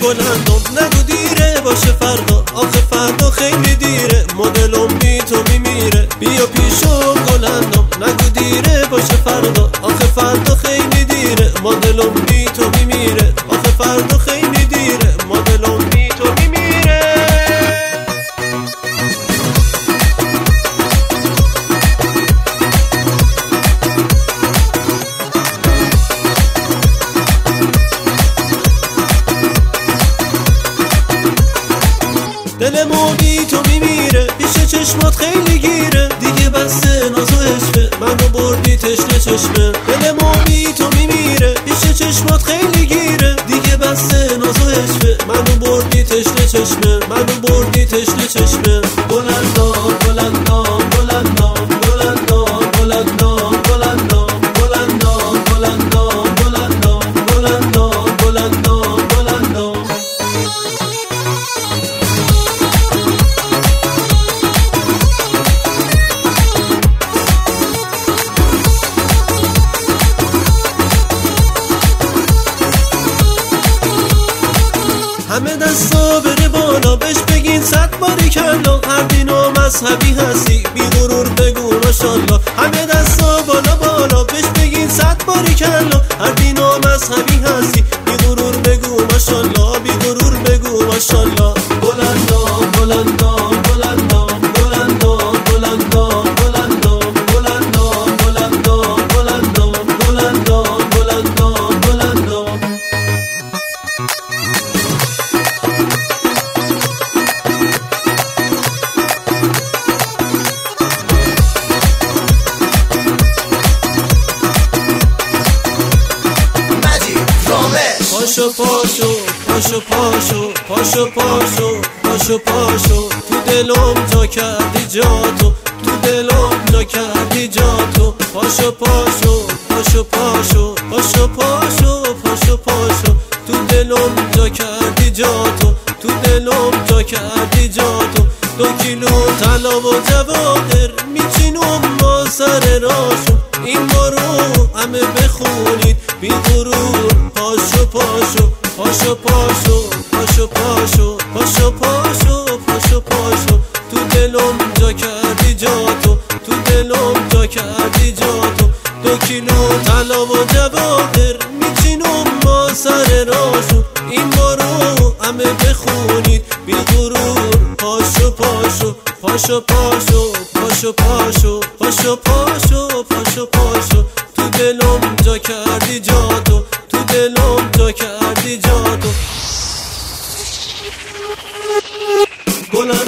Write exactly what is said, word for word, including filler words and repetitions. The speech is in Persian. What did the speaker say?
بلندم نگو دیره باشه فردا، آخه فردا خیلی دیره، مدلم بی تو میمیره. بیا پیشم بلندم نگو دیره باشه فردا، آخه فردا خیلی دیره، مدلم بی تو میمیره، آخه فردا خیلی دیره، مدلم بی تو میمیره. دلمو بی تو میمیره، پیش چشمات خیلی گیره، دیگه بسته ناز و عشقه، منو بردی تشنه چشمه. دلمو بی تو میمیره، پیش چشمات خیلی گیره، دیگه بسته ناز و عشقه، منو بردی تشنه چشمه، منو بردی تشنه چشمه. بلندام بلندام بلندام بلندام بلندام بلندام بلندام بلندام بلندام بلندام بلندام بلندام. همه دستا بره بالا، بهش بگین صد باری کلا، هر دین و مذهبی هستی بی غرور بگو ماشالله. همه دستا بالا بالا، بهش بگین صد باری کلا، هر دین و مذهبی هستی بی غرور بگو ماشالله، بی غرور بگو ماشالله. بلندام بلندام بلندام بلندام بلندام بلندام بلندام بلندام بلندام بلندام بلندام بلندام. پاشو پاشو پاشو پاشو پاشو پاشو پاشو پاشو تو دلم جا کردی جاتو، تو دلم جا کردی جاتو. پاشو پاشو پاشو پاشو پاشو پاشو پاشو پاشو تو دلم جا کردی جاتو، تو دلم جا کردی جاتو. دو کیلو طلا و جواهر میچینم ما سر راشو، این بارو همه بخونید بی غرور. پاشو پاشو پاشو پاشو پاشو پاشو پاشو پاشو پاشو پاشو تو دلم جا کردی جاتو، تو دلم جا کردی جاتو. دو کیلو طلا و جواهر میچینم ما سر راشو، این بارو همه بخونید بی غرور. پاشو پاشو پاشو پاشو پاشو پاشو پاشو پاشو پاشو پاشو تو دلم جا کردی جاتو، تو دلم جا کردی جاتو. بلند